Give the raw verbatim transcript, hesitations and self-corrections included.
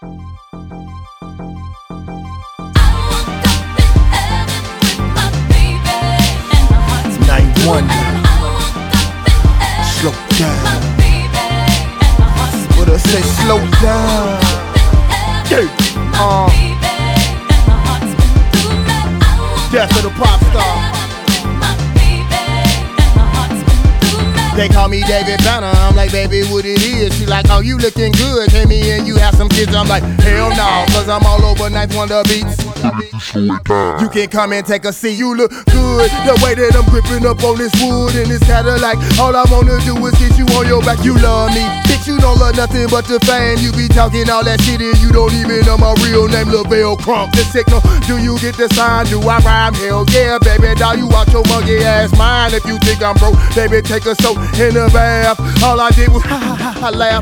One. Slow down. What I say, slow down. Yeah. Uh. Death of the pop star. They call me David Banner, I'm like, baby, what it is? She like, oh, you looking good, came in, you have some kids. I'm like, hell no, cause I'm all over Ninth Wonder beats. You can come and take a seat, you look good. The way that I'm gripping up on this wood and this Cadillac. All I wanna do is get you on your back, you love me. Bitch, you don't love nothing but the fame. You be talking all that shit and you don't even know my real name, Lavelle Crump. The signal, do you get the sign? Do I rhyme? Hell yeah, baby, dog, you out your monkey ass mind. If you think I'm broke, baby, take a soak in the bath. All I did was ha ha ha ha laugh.